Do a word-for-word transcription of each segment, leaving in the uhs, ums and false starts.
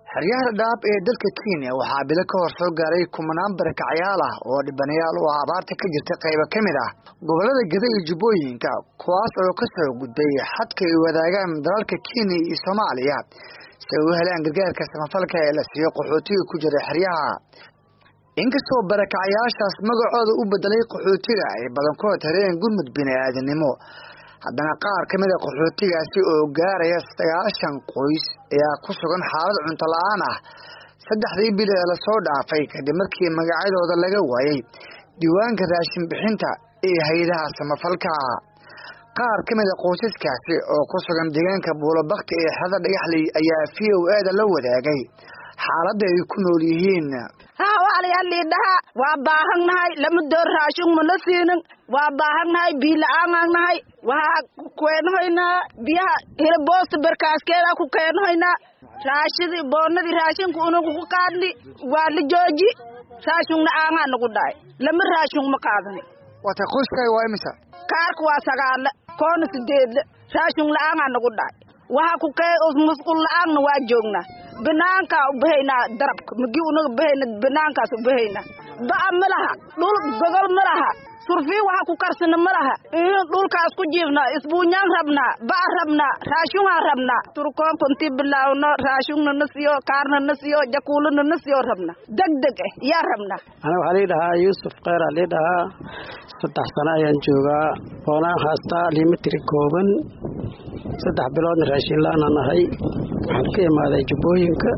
xeryaha dhaab ee dalka Kenya waxaa bilo ka hor soo gaaray kumanaan barakacyaal ah oo dhibanayaal u ah abaarta ka jirta qaybo ka mid ah gobolada Gedo iyo Jubbooyinka kuwaas oo ka soo gudbay xadka ay wadaagaan dalalka Kenya iyo Soomaaliya si ay u helaan gargaarka samafalka ee la siiyo qaxootiga ku jira xeryaha. inkastoo barakacyaashaas magacooda u bedelay qaxootiga ay badankood hareen gurmud bini'aadanimo, haddana qaar ka mid ah qaxootigaasi oo gaaraya sagaashan qoys ayaa ku sugan xaalad cunto la'aan ah saddexdii bil ee la soo dhaafay kadib markii magacyadooda laga waayay diiwaanka raashin bixinta ee hay'adaha samafalka. qaar ka mid ah qoysaskaasi oo ku sugan deegaanka Buulabakti ee xada Dhagaxley ayaa V O A da la wadaagay xaaladda ay ku nool yihiin. haa walaalayaal lidhaha waa baahanahay lama door raashin ma la siinin waa baahanahay biyo la'aan nahay waxa ku keenaynaa biyaha hilboosta barkaaskeeda ku keenaynaa raashidi boonadi raashinku unugu ku qaadni waa la jooji raashin la'aan nagu dhaay lama raashin ma qaadani wata qoyskay waa imisa kaarku waa sagaal koon sideed raashin la'aan nagu dhaay waxa ku kee musqul la'aan waa joognaa banaanka u bahayna darabka magi unaga bahayna banaankaas u bahayna baa malaha dhul gogol malaha surfi waxa ku karsana malaha in dhulkaas ku jiifna isbuunyaan rabna baa rabna raashin rabna turkoon kunti bilaawno raashin nasiyo kaarna nasiyo jakuulna nasiyo rabna degdeg eh yaa rabna ana waxa leedahay Yusuf Qeer leedahay saddex sano ayaan joogaa oona haasta limitri kooban saddex bilood raashin la'aan nahay waxaan ka imaaday Jubbooyinka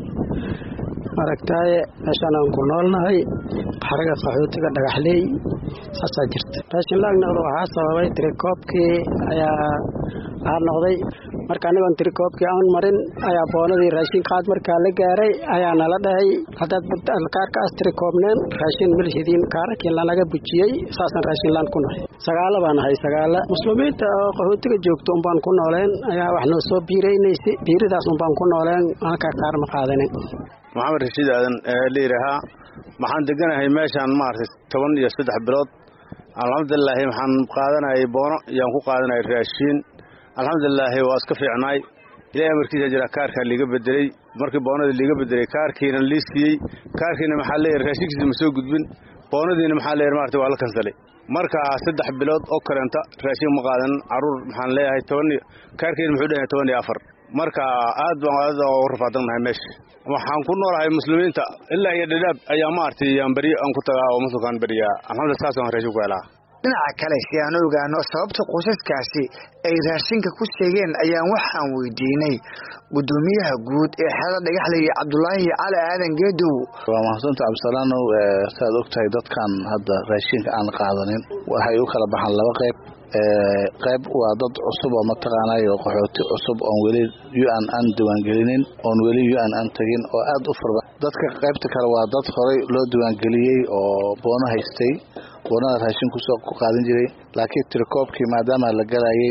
maragtay meeshaan aan ku noolnahay xaraga qaxootiga Dhagaxley saasa jirta raashin la'aan noqdo waxa sababay tirikoobkii ayaa aan noqday marka anigoon tirikoobkii aan marin ayaa boonadii raashin qaad markaa la gaaray ayaa nala dhahay haddaad kaarka as tirikoobneen raashin milhidiin kaarkii laga bujiyay saasan raashin la'aan ku nahay sagaal baan nahay sagaal muslimiinta oo qaxootiga joogto un baan ku nooleen ayaa wax noo soo biireynaysi biiridaas un baan ku nooleen halka qaar ma qaadanin maxamed Rashiid aadan leeraha maxaan deganahay meeshaan maartay toban iyo saddex bilood alxamdulillah waxaan qaadanay boono yaan ku qaadanay raashin alxamdulillah waa iska fiicnay ilaahay markiisa jira kaarka liiga bedelay markii boonada liiga bedelay kaarkiina liisiyay kaarkiina maxaa leeyahay raashinkiisa ma soo gudbin boonadiina maxaa leeyahay maartay waa la kansalay marka saddex bilood oo karanta raashin ma qaadan caruur maxaan leeyahay toban kaarkiina muxuu dhahay toban iyo afar marka aad baan aad u rafaadsanahay meesha waxaan ku noolahay muslimiinta ilaa iyo dhadhaab ayaa maartay aan bari aan ku tagaa oo muslimaan bariya alxamdulillah saasaan raashin ku helaa. dhinaca kale si aan ogaano sababta qoysaskaasi ay raashinka ku sheegeen ayaan waxaan weydiinay gudoomiyaha guud ee xada Dhagaxley Cabdullaahi Cali Aadan Geedow. waa mahadsan tahay Absalaano saad ogtahay dadkan hadda raashinka aan qaadanin waxay u kala baxaan laba qayb qayb waa dad cusub oo mataqaanay oo qaxooti cusub oo weli U N aan diiwaan gelinin oo weli U N aan tagin oo aad u furba dadka qaybta kale waa dad horay loo diiwaan geliyay oo boono haystay boonada raashin ku soo qaadan jiray laakiin tirkoobkii maadaama la galayay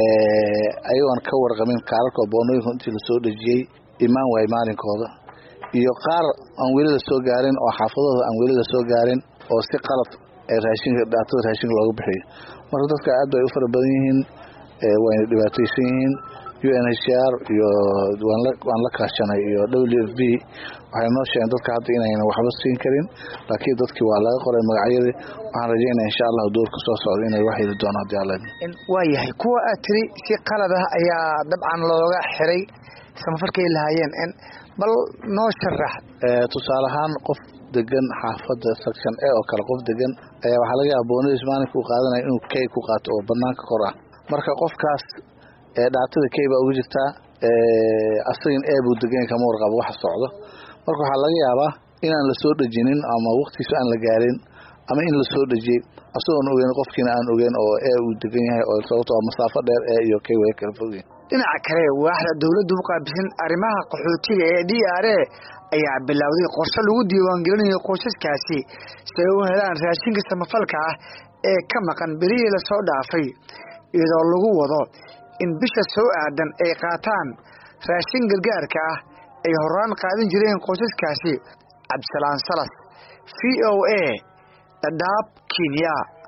ee ayagoon ka warqamin kaarka boonooyinka intii la soo dhajiyay imaan way maalinkooda iyo qaar aan weli la soo gaarin oo xaafadooda aan weli la soo gaarin oo si qalad ee raashinka dhaatada raashinka loogu bixiyo marka dadka aad bay u fara badan yihiin ee way dhibaataysan yihiin U N H C R iyo waan la waan la kaashanay iyo W F P waxay noo sheegeen dadka hadda inayna waxba siin karin laakiin dadkii waa laga qoray magacyadii waxaan rajaynayaa insha Allah doorka soo socda inay wax heli doonaan hadii Alla in waa yahay kuwa aad tiri si qalad ah ayaa dabcan looga xiray samafalkay lahaayeen in bal noo sharax ee tusaale ahaan qof degan xaafada section A oo kala qof degan ayaa waxa laga yaabaa boonadiis maalinka uu qaadanayo inuu kay ku qaato oo banaanka kor ah marka qofkaas ee dhaatada kayba ugu jirta ee asagan ee buu degan kama warqabo wax socdo marka waxa laga yaabaa inaan la soo dhajinin ama waqtigiisa aan la gaarin ama in la soo dhajiyay asagoon ogeyn qofkiina aan ogeyn oo ee uu degan yahay oo sababtoo ah masaafo dheer ee iyo kay way kala fogeen. dhinaca kale waaxda dawladdu u qaabilsan arrimaha qaxootiga ee D R A ayaa bilowday qorshe lagu diiwaan gelinayo qoysaskaasi si ay u helaan raashinka samafalka ah ee ka maqan berihii la soo dhaafay iyadoo lagu wado in bisha soo aadan ay qaataan raashin gargaarka ah ay horaan qaadan jireen qoysaskaasi. Absalaan Salas V O A Dhadhaab Kenya.